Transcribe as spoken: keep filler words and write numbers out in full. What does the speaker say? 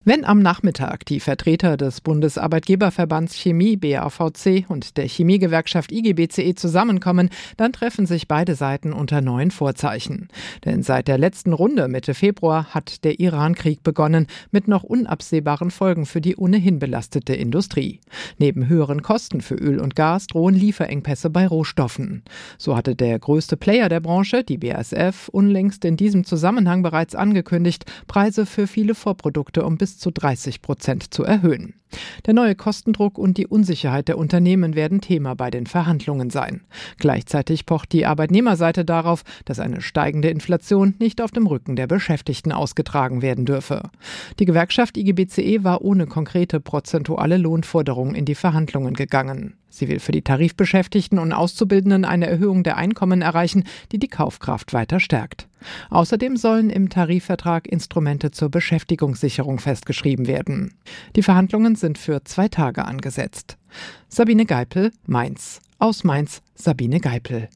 Wenn am Nachmittag die Vertreter des Bundesarbeitgeberverbands Chemie B A V C und der Chemiegewerkschaft I G B C E zusammenkommen, dann treffen sich beide Seiten unter neuen Vorzeichen. Denn seit der letzten Runde Mitte Februar hat der Iran-Krieg begonnen, mit noch unabsehbaren Folgen für die ohnehin belastete Industrie. Neben höheren Kosten für Öl und Gas drohen Lieferengpässe bei Rohstoffen. So hatte der größte Player der Branche, die B A S F, unlängst in diesem Zusammenhang bereits angekündigt, Preise für viele Vorprodukte um bis zu dreißig Prozent zu erhöhen. Der neue Kostendruck und die Unsicherheit der Unternehmen werden Thema bei den Verhandlungen sein. Gleichzeitig pocht die Arbeitnehmerseite darauf, dass eine steigende Inflation nicht auf dem Rücken der Beschäftigten ausgetragen werden dürfe. Die Gewerkschaft I G B C E war ohne konkrete prozentuale Lohnforderungen in die Verhandlungen gegangen. Sie will für die Tarifbeschäftigten und Auszubildenden eine Erhöhung der Einkommen erreichen, die die Kaufkraft weiter stärkt. Außerdem sollen im Tarifvertrag Instrumente zur Beschäftigungssicherung festgeschrieben werden. Die Verhandlungen sind für zwei Tage angesetzt. Sabine Geipel, Mainz. Aus Mainz, Sabine Geipel.